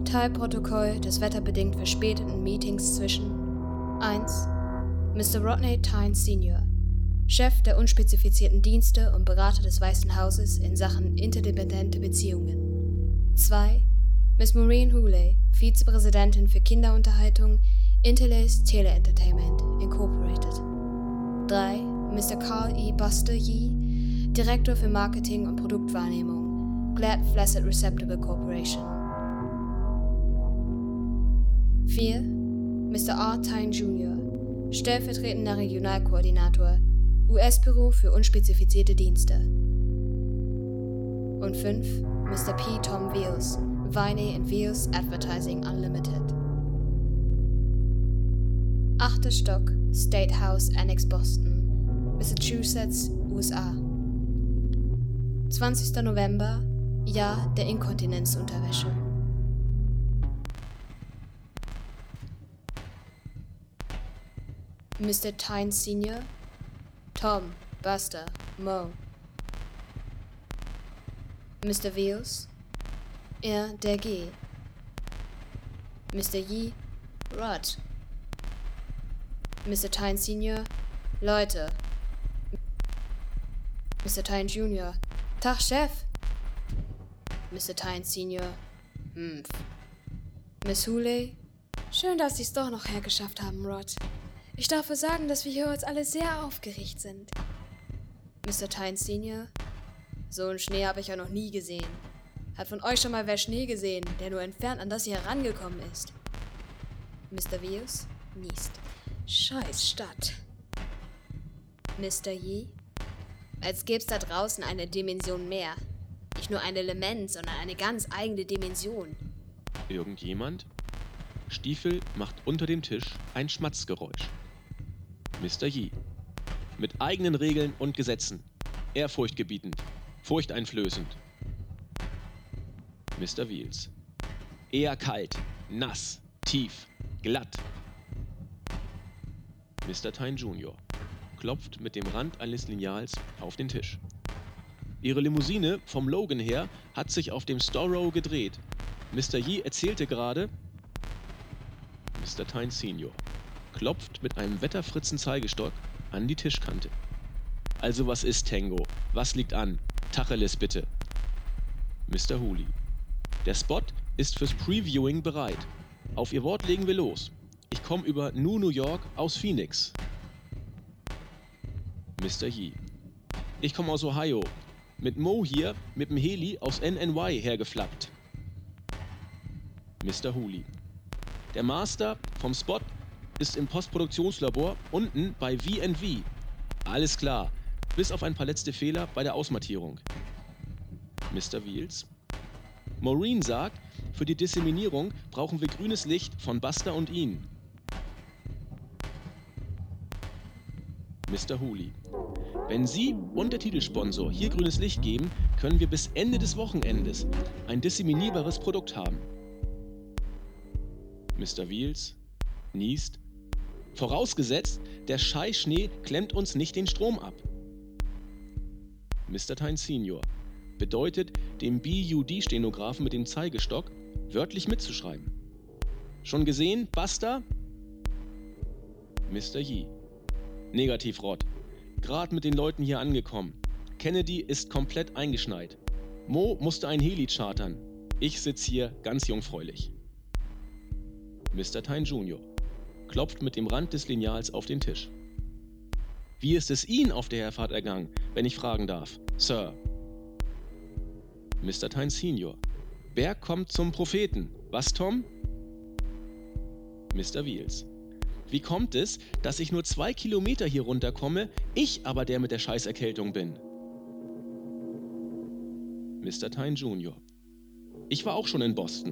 Teilprotokoll des wetterbedingt verspäteten Meetings zwischen 1. Mr. Rodney Tynes Sr., Chef der unspezifizierten Dienste und Berater des Weißen Hauses in Sachen interdependente Beziehungen. 2. Miss Maureen Hooley, Vizepräsidentin für Kinderunterhaltung, Interlace Teleentertainment Incorporated. 3. Mr. Carl E. Buster Yee, Direktor für Marketing und Produktwahrnehmung, Glad Flaccid Receptacle Corporation. 4. Mr. R. Tyne Jr., stellvertretender Regionalkoordinator, US-Büro für unspezifizierte Dienste. Und 5. Mr. P. Tom Veals, Viney & Veals Advertising Unlimited. 8. Stock, State House Annex Boston, Massachusetts, USA. 20. November, Jahr der Inkontinenzunterwäsche. Mr. Tynes Sr., Tom, Buster, Mo. Mr. Veals, er, der G. Mr. Yee, Rod. Mr. Tynes Sr., Leute. Mr. Tynes Jr., Tag, Chef. Mr. Tynes Sr., Miss Hooley, schön, dass Sie es doch noch hergeschafft haben, Rod. Ich darf wohl sagen, dass wir hier jetzt alle sehr aufgeregt sind. Mr. Tynes Sr., so einen Schnee habe ich ja noch nie gesehen. Hat von euch schon mal wer Schnee gesehen, der nur entfernt an das hier herangekommen ist? Mr. Veals niest. Scheiß Stadt. Mr. Yee, als gäb's da draußen eine Dimension mehr. Nicht nur ein Element, sondern eine ganz eigene Dimension. Irgendjemand? Stiefel macht unter dem Tisch ein Schmatzgeräusch. Mr. Yee. Mit eigenen Regeln und Gesetzen. Ehrfurchtgebietend. Furchteinflößend. Mr. Veals. Eher kalt, nass, tief, glatt. Mr. Tyne Jr. klopft mit dem Rand eines Lineals auf den Tisch. Ihre Limousine vom Logan her hat sich auf dem Storrow gedreht. Mr. Yee erzählte gerade. Mr. Tyne Sr. klopft mit einem Wetterfritzen-Zeigestock an die Tischkante. Also was ist Tango? Was liegt an? Tacheles bitte. Mr. Hooley. Der Spot ist fürs Previewing bereit. Auf Ihr Wort legen wir los. Ich komme über New York aus Phoenix. Mr. Yee. Ich komme aus Ohio. Mit Mo hier mit dem Heli aus NNY hergeflappt. Mr. Hooley. Der Master vom Spot ist im Postproduktionslabor unten bei V&V. Alles klar, bis auf ein paar letzte Fehler bei der Ausmattierung. Mr. Veals. Maureen sagt, für die Disseminierung brauchen wir grünes Licht von Buster und ihn. Mr. Hooley. Wenn Sie und der Titelsponsor hier grünes Licht geben, können wir bis Ende des Wochenendes ein disseminierbares Produkt haben. Mr. Veals niest. Vorausgesetzt, der Scheißschnee klemmt uns nicht den Strom ab. Mr. Tynes Sr. bedeutet, dem BUD-Stenografen mit dem Zeigestock wörtlich mitzuschreiben. Schon gesehen, Buster? Mr. Yee. Negativ, Rod. Gerade mit den Leuten hier angekommen. Kennedy ist komplett eingeschneit. Mo musste ein Heli chartern. Ich sitze hier ganz jungfräulich. Mr. Tyne Jr. klopft mit dem Rand des Lineals auf den Tisch. Wie ist es Ihnen auf der Herfahrt ergangen, wenn ich fragen darf, Sir? Mr. Tyne Sr. Wer kommt zum Propheten? Was, Tom? Mr. Veals. Wie kommt es, dass ich nur 2 Kilometer hier runterkomme, ich aber der mit der Scheißerkältung bin? Mr. Tyne Jr. Ich war auch schon in Boston.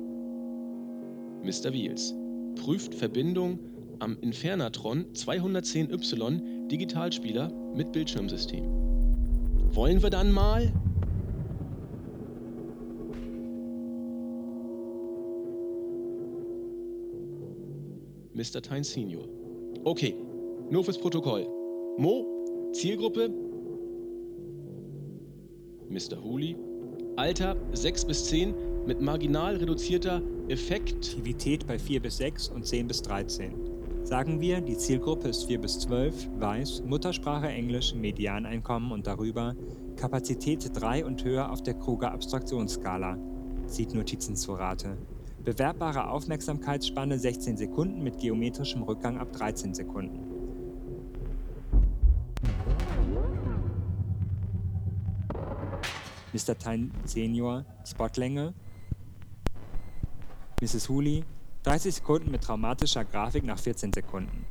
Mr. Veals. Prüft Verbindung am Infernatron 210Y Digitalspieler mit Bildschirmsystem. Wollen wir dann mal? Mr. Tyne Sr. Okay, nur fürs Protokoll. Mo, Zielgruppe? Mr. Hooley. Alter 6 bis 10, mit marginal reduzierter Effektivität bei 4 bis 6 und 10 bis 13. Sagen wir, die Zielgruppe ist 4 bis 12, weiß, Muttersprache Englisch, Medianeinkommen und darüber, Kapazität 3 und höher auf der Kruger Abstraktionsskala. Zieht Notizen zu Rate. Bewerbbare Aufmerksamkeitsspanne 16 Sekunden mit geometrischem Rückgang ab 13 Sekunden. Mr. Tyne Senior, Spotlänge. Mrs. Hooley, 30 Sekunden mit traumatischer Grafik nach 14 Sekunden.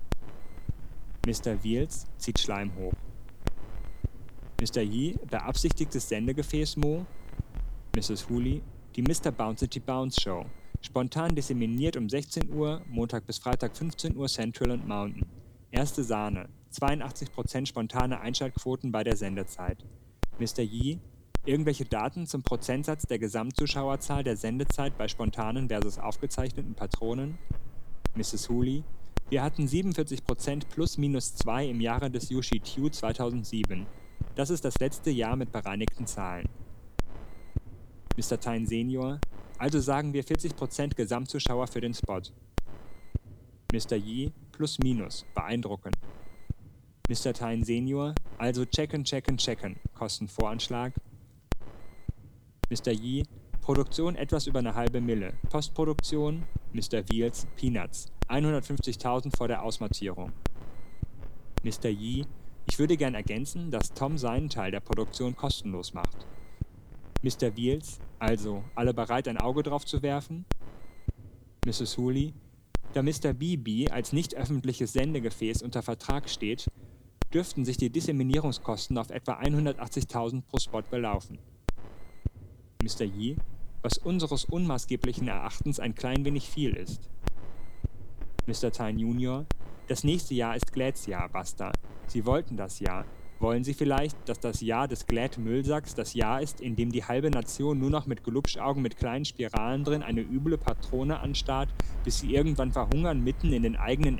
Mr. Wiels zieht Schleim hoch. Mr. Yee, beabsichtigtes Sendegefäß-Mo. Mrs. Hooley, die Mr. Bouncity Bounce Show. Spontan disseminiert um 16 Uhr, Montag bis Freitag 15 Uhr Central und Mountain. Erste Sahne, 82% spontane Einschaltquoten bei der Sendezeit. Mr. Yee, irgendwelche Daten zum Prozentsatz der Gesamtzuschauerzahl der Sendezeit bei spontanen versus aufgezeichneten Patronen? Mrs. Hooley, wir hatten 47% plus minus 2 im Jahre des Yushi-Tiu 2007. Das ist das letzte Jahr mit bereinigten Zahlen. Mr. Tyne Senior, also sagen wir 40% Gesamtzuschauer für den Spot. Mr. Yee, plus minus, beeindruckend. Mr. Tyne Senior, also checken, Kostenvoranschlag. Mr. Yee, Produktion etwas über eine halbe Mille. Postproduktion, Mr. Wiels, Peanuts, 150.000 vor der Ausmattierung. Mr. Yee, ich würde gern ergänzen, dass Tom seinen Teil der Produktion kostenlos macht. Mr. Wiels, also, alle bereit, ein Auge drauf zu werfen? Mrs. Hooley, da Mr. BB als nicht öffentliches Sendegefäß unter Vertrag steht, dürften sich die Disseminierungskosten auf etwa 180.000 pro Spot belaufen. Mr. Yee, was unseres unmaßgeblichen Erachtens ein klein wenig viel ist. Mr. Tyne Junior, das nächste Jahr ist Glads Jahr, basta. Sie wollten das Jahr. Wollen Sie vielleicht, dass das Jahr des Glad-Müllsacks das Jahr ist, in dem die halbe Nation nur noch mit Glubschaugen mit kleinen Spiralen drin eine üble Patrone anstarrt, bis sie irgendwann verhungern mitten in den eigenen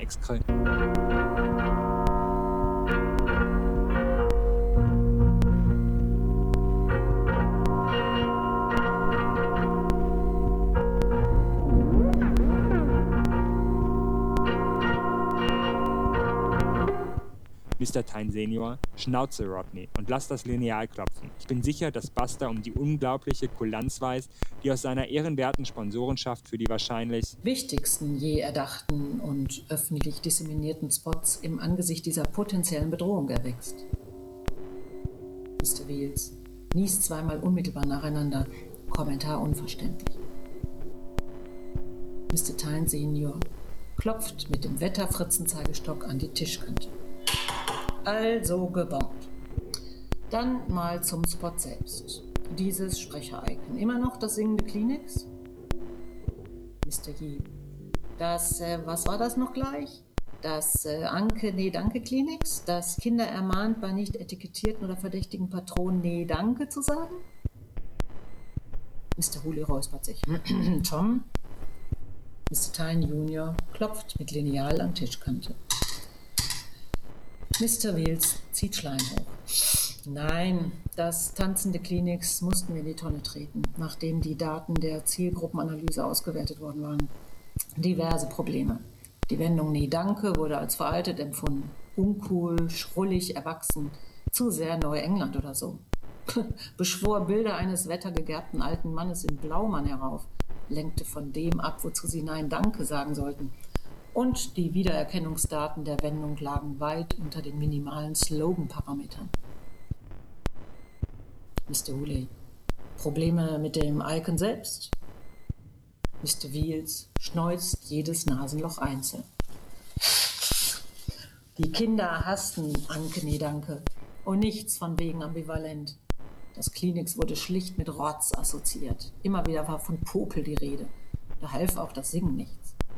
Mr. Tyne Senior, Schnauze, Rodney, und lass das Lineal klopfen. Ich bin sicher, dass Buster um die unglaubliche Kulanz weiß, die aus seiner ehrenwerten Sponsorenschaft für die wahrscheinlich wichtigsten je erdachten und öffentlich disseminierten Spots im Angesicht dieser potenziellen Bedrohung erwächst. Mr. Wiels niest zweimal unmittelbar nacheinander. Kommentar unverständlich. Mr. Tyne Senior klopft mit dem Wetterfritzenzeigestock an die Tischkante. Also gebombt. Dann mal zum Spot selbst. Dieses Sprecher-Icon. Immer noch das singende Kleenex? Mr. Yee. Das, was war das noch gleich? Das Anke, nee, danke Kleenex? Das Kinder ermahnt, bei nicht etikettierten oder verdächtigen Patronen nee, danke zu sagen? Mr. Hooley räuspert sich. Tom? Mr. Tyne Junior klopft mit Lineal an Tischkante. Mr. Wiels zieht Schleim hoch. Nein, das tanzende Kleenex mussten wir in die Tonne treten, nachdem die Daten der Zielgruppenanalyse ausgewertet worden waren. Diverse Probleme. Die Wendung Nee, danke wurde als veraltet empfunden. Uncool, schrullig, erwachsen. Zu sehr Neuengland oder so. Beschwor Bilder eines wettergegerbten alten Mannes in Blaumann herauf. Lenkte von dem ab, wozu sie Nein, danke sagen sollten. Und die Wiedererkennungsdaten der Wendung lagen weit unter den minimalen Slogan-Parametern. Mr. Hooley, Probleme mit dem Icon selbst? Mr. Wiels schneuzt jedes Nasenloch einzeln. Die Kinder hassten Anke, nee, danke. Und nichts von wegen ambivalent. Das Kleenex wurde schlicht mit Rotz assoziiert. Immer wieder war von Popel die Rede. Da half auch das Singen nichts.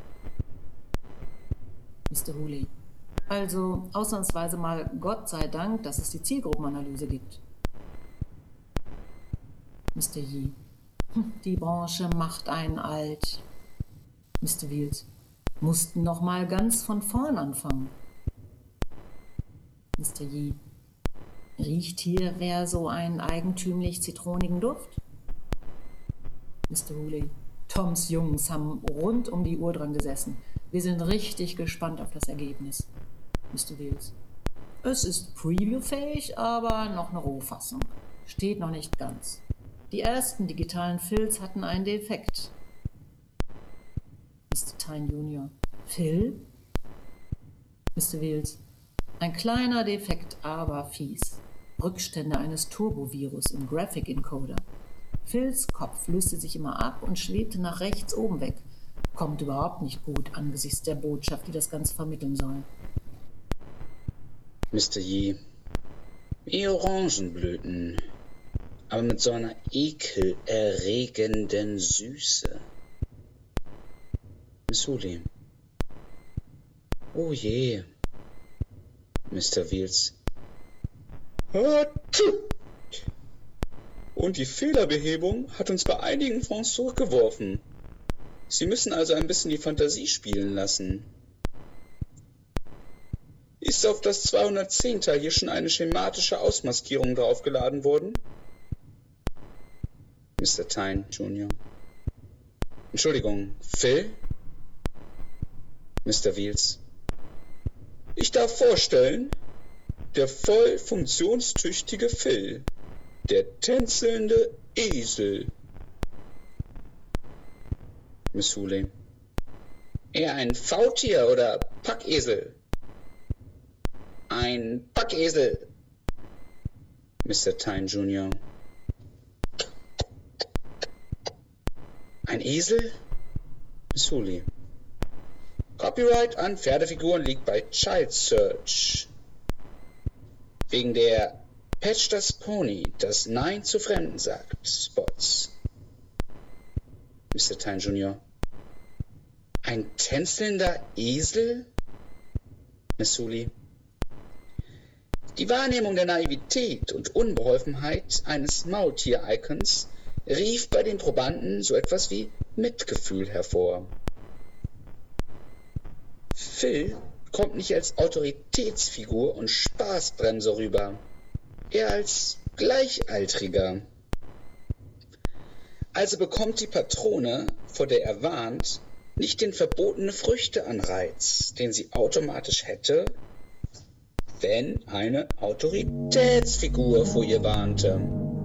Mr. Hooley. Also ausnahmsweise mal Gott sei Dank, dass es die Zielgruppenanalyse gibt. Mr. Yee. Die Branche macht einen alt. Mr. Wiels. Mussten noch mal ganz von vorn anfangen. Mr. Yee. Riecht hier wer so einen eigentümlich zitronigen Duft? Mr. Hooley. Toms Jungs haben rund um die Uhr dran gesessen. Wir sind richtig gespannt auf das Ergebnis. Mr. Wiels. Es ist previewfähig, aber noch eine Rohfassung. Steht noch nicht ganz. Die ersten digitalen Fills hatten einen Defekt. Mr. Tyne Jr. Phil? Mr. Wiels. Ein kleiner Defekt, aber fies. Rückstände eines Turbovirus im Graphic Encoder. Phils Kopf löste sich immer ab und schwebte nach rechts oben weg. Kommt überhaupt nicht gut angesichts der Botschaft, die das Ganze vermitteln soll. Mr. Yee, wie Orangenblüten, aber mit so einer ekelerregenden Süße. Miss Hooley. Oh je. Mr. Wiels. Und die Fehlerbehebung hat uns bei einigen Fonds zurückgeworfen. Sie müssen also ein bisschen die Fantasie spielen lassen. Ist auf das 210-Teil hier schon eine schematische Ausmaskierung draufgeladen worden? Mr. Tyne Jr. Entschuldigung, Phil? Mr. Wiels. Ich darf vorstellen, der voll funktionstüchtige Phil, der tänzelnde Esel. Miss Hooley. Eher ein Faultier oder Packesel? Ein Packesel. Mr. Tyne Jr. Ein Esel? Miss Hooley. Copyright an Pferdefiguren liegt bei Child Search. Wegen der Patch das Pony, das Nein zu Fremden sagt, Spots. Mr. Tyne Jr. Ein tänzelnder Esel? Miss Hooley. Die Wahrnehmung der Naivität und Unbeholfenheit eines Maultier-Icons rief bei den Probanden so etwas wie Mitgefühl hervor. Phil kommt nicht als Autoritätsfigur und Spaßbremse rüber, eher als Gleichaltriger. Also bekommt die Patrone, vor der er warnt, nicht den verbotene Früchte-Anreiz, den sie automatisch hätte, wenn eine Autoritätsfigur vor ihr warnte.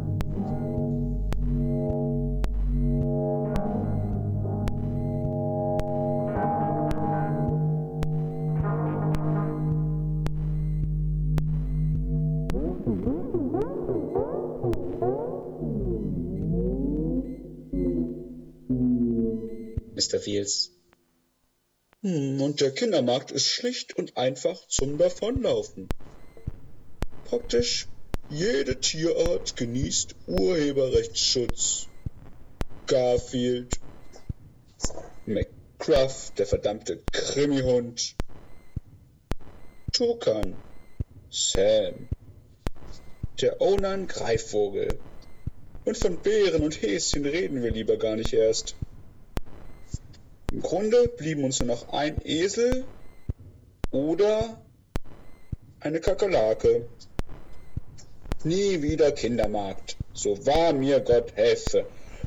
Mr. Wiels. Und der Kindermarkt ist schlicht und einfach zum Davonlaufen. Praktisch jede Tierart genießt Urheberrechtsschutz. Garfield, McCruff, der verdammte Krimihund, Tukan, Sam, der Onan Greifvogel. Und von Bären und Häschen reden wir lieber gar nicht erst. Im Grunde blieben uns nur noch ein Esel oder eine Kakerlake. Nie wieder Kindermarkt, so wahr mir Gott helfe.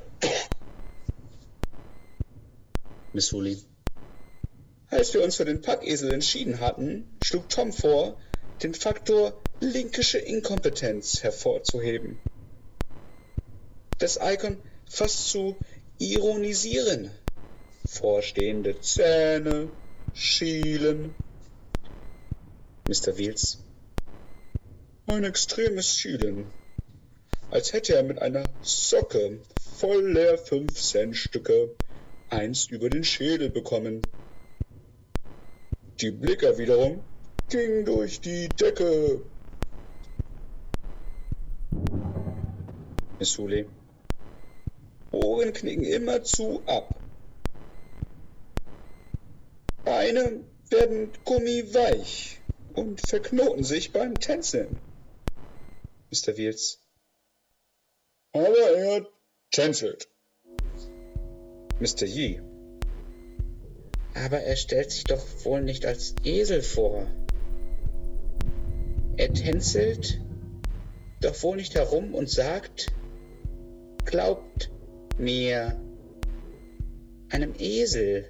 Miss Hooley. Als wir uns für den Packesel entschieden hatten, schlug Tom vor, den Faktor linkische Inkompetenz hervorzuheben. Das Icon fast zu ironisieren. Vorstehende Zähne, Schielen. Mr. Wiels. Ein extremes Schielen. Als hätte er mit einer Socke voller 5-Cent-Stücke eins über den Schädel bekommen. Die Blickerwiderung ging durch die Decke. Miss Hooley. Ohren knicken immerzu ab. Beine werden gummiweich und verknoten sich beim Tänzeln. Mr. Wiels. Aber er tänzelt. Mr. Yee. Aber er stellt sich doch wohl nicht als Esel vor. Er tänzelt doch wohl nicht herum und sagt, glaubt mir einem Esel.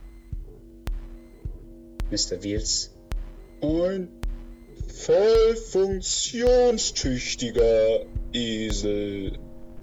Mr. Wiels. Ein voll funktionstüchtiger Esel.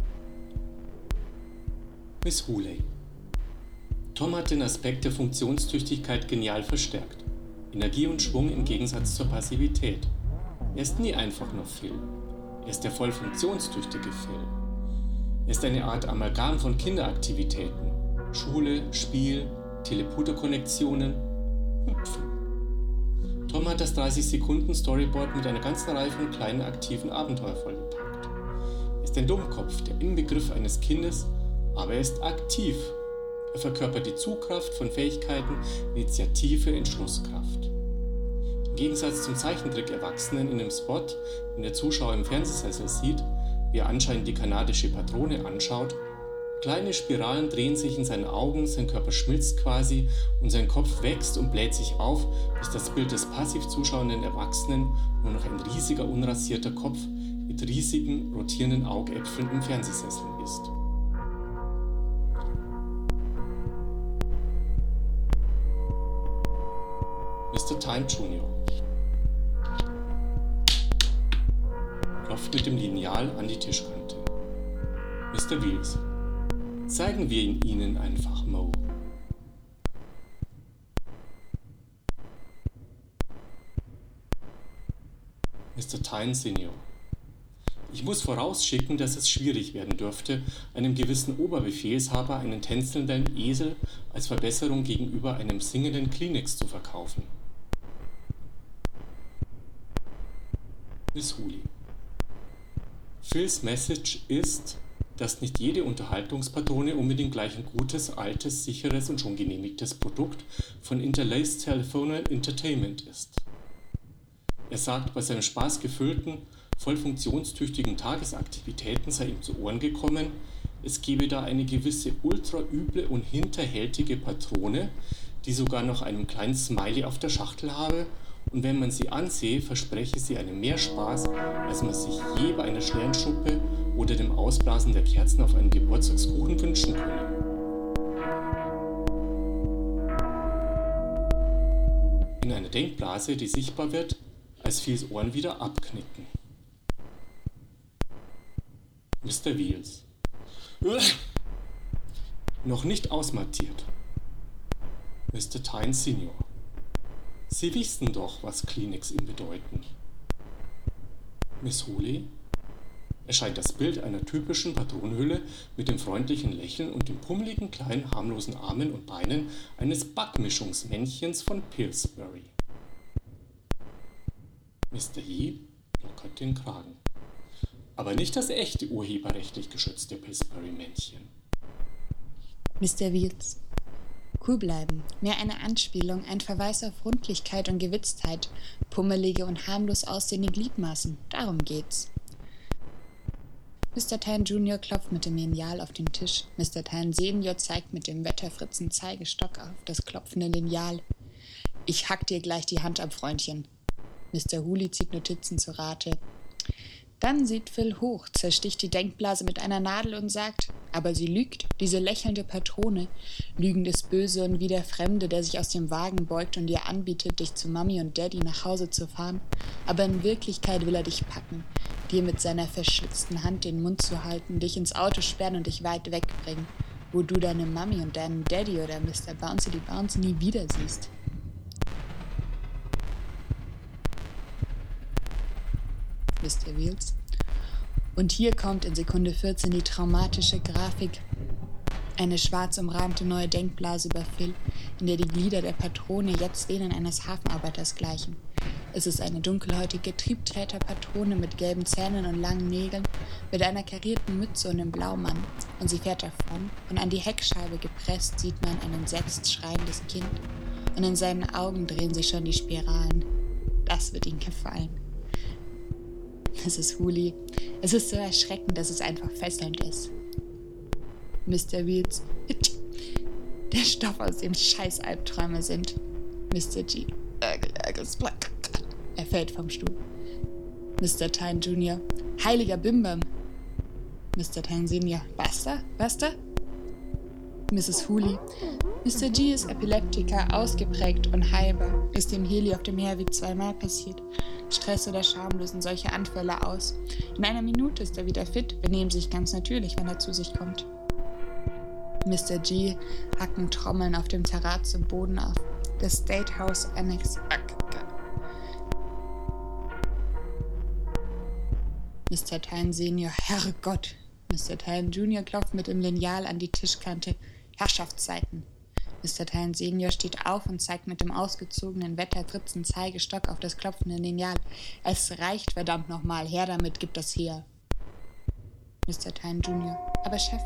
Miss Hooley. Tom hat den Aspekt der Funktionstüchtigkeit genial verstärkt. Energie und Schwung im Gegensatz zur Passivität. Er ist nie einfach nur Phil. Er ist der voll funktionstüchtige Phil. Er ist eine Art Amalgam von Kinderaktivitäten. Schule, Spiel, Teleporter-Konnektionen, Hüpfen. Tom hat das 30-Sekunden-Storyboard mit einer ganzen Reihe von kleinen aktiven Abenteuern vollgepackt. Er ist ein Dummkopf, der Inbegriff eines Kindes, aber er ist aktiv. Er verkörpert die Zugkraft von Fähigkeiten, Initiative, Entschlusskraft. Im Gegensatz zum Zeichentrick-Erwachsenen in dem Spot, den der Zuschauer im Fernsehsessel sieht, wie er anscheinend die kanadische Patrone anschaut, kleine Spiralen drehen sich in seinen Augen, sein Körper schmilzt quasi und sein Kopf wächst und bläht sich auf, bis das Bild des passiv zuschauenden Erwachsenen nur noch ein riesiger, unrasierter Kopf mit riesigen, rotierenden Augäpfeln im Fernsehsessel ist. Mr. Time Jr. klopft mit dem Lineal an die Tischkante. Mr. Wiels. Zeigen wir ihn Ihnen einfach, Mo. Mr. Tyne Senior. Ich muss vorausschicken, dass es schwierig werden dürfte, einem gewissen Oberbefehlshaber einen tänzelnden Esel als Verbesserung gegenüber einem singenden Kleenex zu verkaufen. Miss Hooley. Phils Message ist, dass nicht jede Unterhaltungspatrone unbedingt gleich ein gutes, altes, sicheres und schon genehmigtes Produkt von Interlaced Telephone Entertainment ist. Er sagt, bei seinem spaßgefüllten, voll funktionstüchtigen Tagesaktivitäten sei ihm zu Ohren gekommen, es gebe da eine gewisse ultraüble und hinterhältige Patrone, die sogar noch einen kleinen Smiley auf der Schachtel habe, und wenn man sie ansehe, verspreche sie einem mehr Spaß, als man sich je bei einer Sternenschuppe oder dem Ausblasen der Kerzen auf einem Geburtstagskuchen wünschen könne. In einer Denkblase, die sichtbar wird, als Phils Ohren wieder abknicken. Mr. Wiels. Noch nicht ausmattiert. Mr. Tyne Senior. Sie wissen doch, was Kleenex ihm bedeuten. Miss Hooley. Erscheint das Bild einer typischen Patronenhülle mit dem freundlichen Lächeln und den pummeligen kleinen harmlosen Armen und Beinen eines Backmischungsmännchens von Pillsbury. Mr. Yee lockert den Kragen. Aber nicht das echte urheberrechtlich geschützte Pillsbury-Männchen. Mr. Wiels. Cool bleiben. Mehr eine Anspielung, ein Verweis auf Rundlichkeit und Gewitztheit, pummelige und harmlos aussehende Gliedmaßen. Darum geht's. Mr. Tyne Jr. klopft mit dem Lineal auf den Tisch. Mr. Tyne Senior zeigt mit dem Wetterfritzen Zeigestock auf das klopfende Lineal. Ich hack dir gleich die Hand ab, Freundchen. Mr. Hooley zieht Notizen zu Rate. Dann sieht Phil hoch, zersticht die Denkblase mit einer Nadel und sagt, aber sie lügt, diese lächelnde Patrone. Lügen des Böse und wie der Fremde, der sich aus dem Wagen beugt und dir anbietet, dich zu Mami und Daddy nach Hause zu fahren. Aber in Wirklichkeit will er dich packen, dir mit seiner verschlitzten Hand den Mund zu halten, dich ins Auto sperren und dich weit wegbringen, wo du deine Mami und deinen Daddy oder Mr. Bouncy die Bounce nie wieder siehst. Mr. Wiels. Und hier kommt in Sekunde 14 die traumatische Grafik. Eine schwarz umrahmte neue Denkblase über Phil, in der die Glieder der Patrone jetzt denen eines Hafenarbeiters gleichen. Es ist eine dunkelhäutige Triebträterpatrone mit gelben Zähnen und langen Nägeln, mit einer karierten Mütze und einem Blaumann. Und sie fährt davon, und an die Heckscheibe gepresst sieht man ein entsetzt schreiendes Kind. Und in seinen Augen drehen sich schon die Spiralen. Das wird ihm gefallen. Mrs. Hooley. Es ist so erschreckend, dass es einfach fesselnd ist. Mr. Wiels. Der Stoff, aus dem Scheiß-Albträume sind. Mr. G. Er fällt vom Stuhl. Mr. Tyne Jr. Heiliger Bimbam. Mr. Tyne Senior. Was da? Mrs. Hooley. Mr. G ist Epileptiker, ausgeprägt und heilbar. Ist dem Heli auf dem Herweg 2-mal passiert. Stress oder Scham lösen solche Anfälle aus. In einer Minute ist er wieder fit, benehmen sich ganz natürlich, wenn er zu sich kommt. Mr. G hacken Trommeln auf dem Terrat zum Boden auf. Das State House Annex. Mr. Tyne Senior, Herrgott. Mr. Tyne Junior klopft mit dem Lineal an die Tischkante. Herrschaftszeiten. Mr. Tyne Senior steht auf und zeigt mit dem ausgezogenen Wetterfritzen Zeigestock auf das klopfende Lineal. Es reicht verdammt nochmal, her damit, gib das her. Mr. Tyne Junior, aber Chef.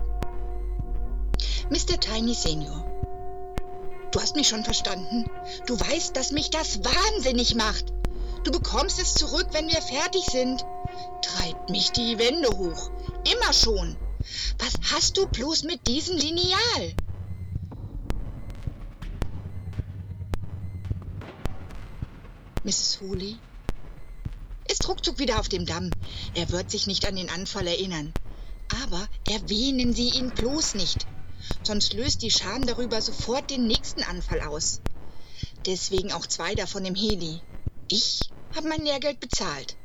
Mr. Tiny Senior, du hast mich schon verstanden? Du weißt, dass mich das wahnsinnig macht. Du bekommst es zurück, wenn wir fertig sind. Treibt mich die Wände hoch. Immer schon. Was hast du bloß mit diesem Lineal? Mrs. Hooley ist ruckzuck wieder auf dem Damm. Er wird sich nicht an den Anfall erinnern. Aber erwähnen Sie ihn bloß nicht. Sonst löst die Scham darüber sofort den nächsten Anfall aus. Deswegen auch 2 davon im Heli. Ich habe mein Lehrgeld bezahlt.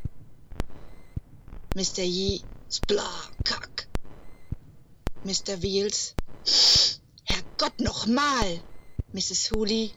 Mr. Yee, Spla, Kack. Mr. Wheels, Herrgott nochmal. Mrs. Hooley.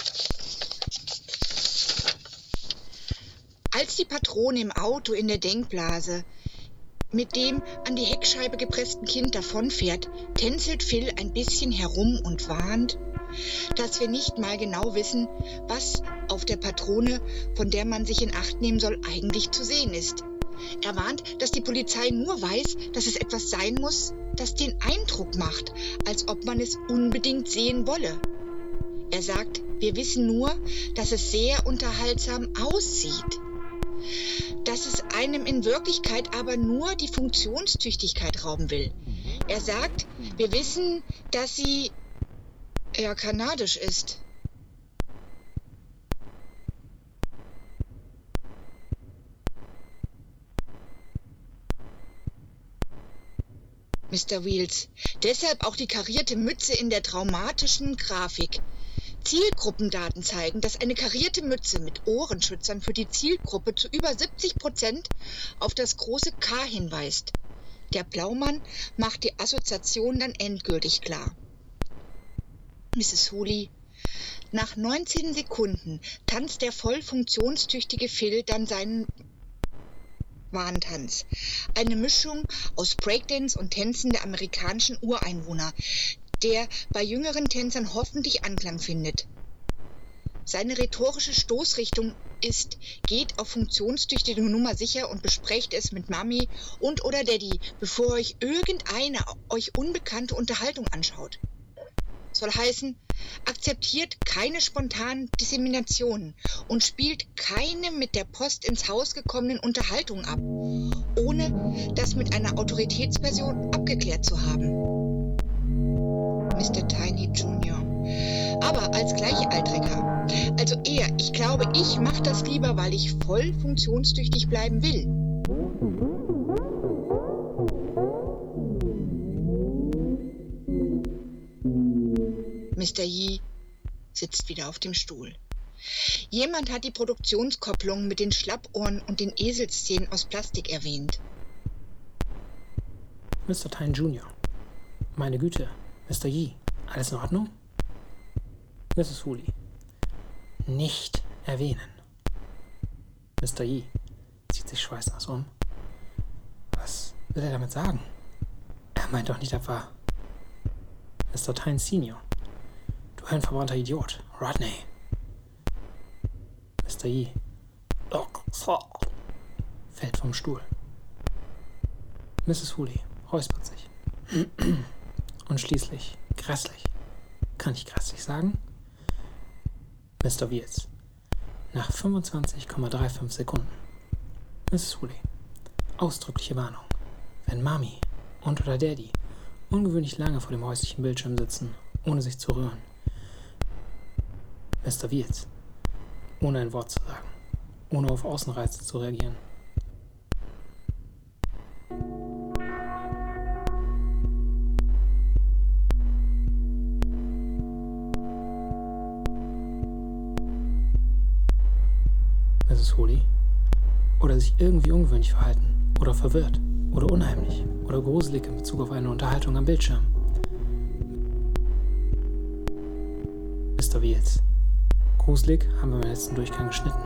Als die Patrone im Auto in der Denkblase mit dem an die Heckscheibe gepressten Kind davonfährt, tänzelt Phil ein bisschen herum und warnt, dass wir nicht mal genau wissen, was auf der Patrone, von der man sich in Acht nehmen soll, eigentlich zu sehen ist. Er warnt, dass die Polizei nur weiß, dass es etwas sein muss, das den Eindruck macht, als ob man es unbedingt sehen wolle. Er sagt, wir wissen nur, dass es sehr unterhaltsam aussieht. Dass es einem in Wirklichkeit aber nur die Funktionstüchtigkeit rauben will. Er sagt, wir wissen, dass sie kanadisch ist. Mr. Wheels, deshalb auch die karierte Mütze in der traumatischen Grafik. Zielgruppendaten zeigen, dass eine karierte Mütze mit Ohrenschützern für die Zielgruppe zu über 70% auf das große K hinweist. Der Blaumann macht die Assoziation dann endgültig klar. Mrs. Hooley, nach 19 Sekunden tanzt der voll funktionstüchtige Phil dann seinen Warntanz. Eine Mischung aus Breakdance und Tänzen der amerikanischen Ureinwohner, der bei jüngeren Tänzern hoffentlich Anklang findet. Seine rhetorische Stoßrichtung ist, geht auf funktionstüchtige Nummer sicher und besprecht es mit Mami und oder Daddy, bevor euch irgendeine euch unbekannte Unterhaltung anschaut. Soll heißen, akzeptiert keine spontanen Disseminationen und spielt keine mit der Post ins Haus gekommenen Unterhaltungen ab, ohne das mit einer Autoritätsperson abgeklärt zu haben. Mr. Tiny Junior. Aber als Gleichaltriger. Also eher, ich glaube, ich mache das lieber, weil ich voll funktionstüchtig bleiben will. Mr. Yee sitzt wieder auf dem Stuhl. Jemand hat die Produktionskopplung mit den Schlappohren und den Eselszähnen aus Plastik erwähnt. Mr. Tyne Junior. Meine Güte, Mr. Yee, alles in Ordnung? Mrs. Hooley. Nicht erwähnen. Mr. Yee zieht sich schweißnass um. Was will er damit sagen? Er meint doch nicht etwa... Mr. Tyne Senior. Du ein verbrannter Idiot. Rodney. Mr. Yee. Fällt vom Stuhl. Mrs. Hooley räuspert sich. Und schließlich grässlich. Kann ich grässlich sagen? Mr. Wheels. Nach 25,35 Sekunden. Mrs. Hooley. Ausdrückliche Warnung. Wenn Mami und oder Daddy ungewöhnlich lange vor dem häuslichen Bildschirm sitzen, ohne sich zu rühren. Mr. Wheels. Ohne ein Wort zu sagen. Ohne auf Außenreize zu reagieren. Mrs. Hooley? Oder sich irgendwie ungewöhnlich verhalten? Oder verwirrt? Oder unheimlich? Oder gruselig in Bezug auf eine Unterhaltung am Bildschirm? Mr. Wiels. Gruselig haben wir im letzten Durchgang geschnitten.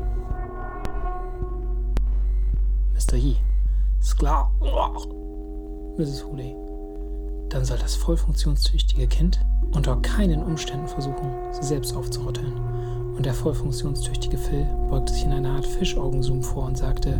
Mr. Yee. Ist klar. Mrs. Hooley. Dann soll das voll funktionstüchtige Kind unter keinen Umständen versuchen, sie selbst aufzurütteln. Und der voll funktionstüchtige Phil beugte sich in einer Art Fischaugenzoom vor und sagte: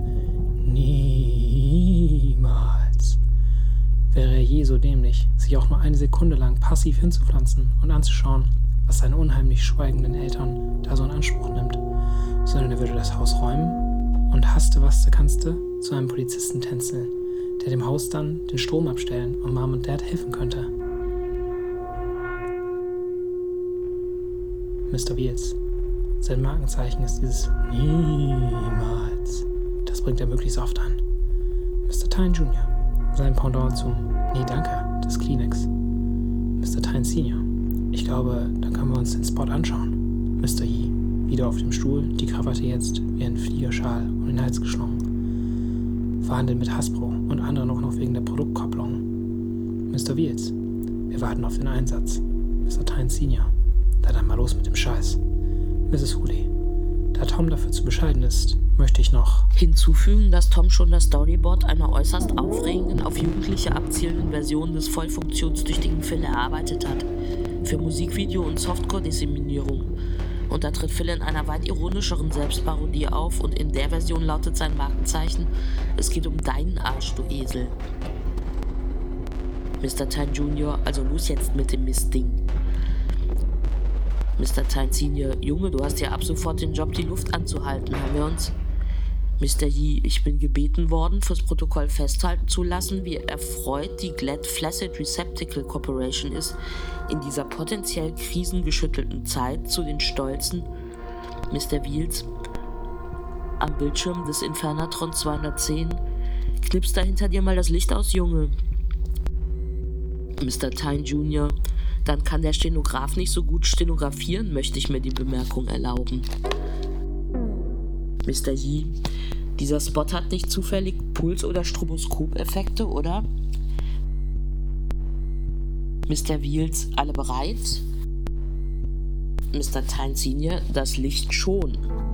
Niemals. Wäre er je so dämlich, sich auch nur eine Sekunde lang passiv hinzupflanzen und anzuschauen, was seine unheimlich schweigenden Eltern da so in Anspruch nimmt, sondern er würde das Haus räumen und hasste, was du kannste, zu einem Polizisten tänzeln, der dem Haus dann den Strom abstellen und Mom und Dad helfen könnte. Mr. Wiels. Sein Markenzeichen ist dieses Niemals. Das bringt er möglichst oft an. Mr. Tyne Jr. Sein Pendant zum Nee, danke des Kleenex. Mr. Tyne Senior. Ich glaube, dann können wir uns den Spot anschauen. Mr. Yee. Wieder auf dem Stuhl, die Krawatte jetzt wie ein Fliegerschal um den Hals geschlungen. Verhandeln mit Hasbro und anderen auch noch wegen der Produktkopplung. Mr. Wiels. Wir warten auf den Einsatz. Mr. Tyne Senior. Dann mal los mit dem Scheiß. Mrs. Hooley. Da Tom dafür zu bescheiden ist, möchte ich noch hinzufügen, dass Tom schon das Storyboard einer äußerst aufregenden, auf Jugendliche abzielenden Version des voll funktionstüchtigen Phil erarbeitet hat. Für Musikvideo und Softcore-Disseminierung. Und da tritt Phil in einer weit ironischeren Selbstparodie auf und in der Version lautet sein Markenzeichen: Es geht um deinen Arsch, du Esel. Mr. Tyne Jr., also los jetzt mit dem Mistding. Mr. Tyne Senior, Junge, du hast ja ab sofort den Job, die Luft anzuhalten, haben wir uns? Mr. Yee, ich bin gebeten worden, fürs Protokoll festhalten zu lassen, wie erfreut die Glad Flaccid Receptacle Corporation ist, in dieser potenziell krisengeschüttelten Zeit zu den stolzen Mr. Wiels am Bildschirm des Infernatron 210. Knippst da hinter dir mal das Licht aus, Junge. Mr. Tyne Jr., dann kann der Stenograf nicht so gut stenografieren, möchte ich mir die Bemerkung erlauben. Mr. Yee, dieser Spot hat nicht zufällig Puls- oder Stroboskop-Effekte, oder? Mr. Wiels, alle bereit? Mr. Tyne Senior, das Licht schon.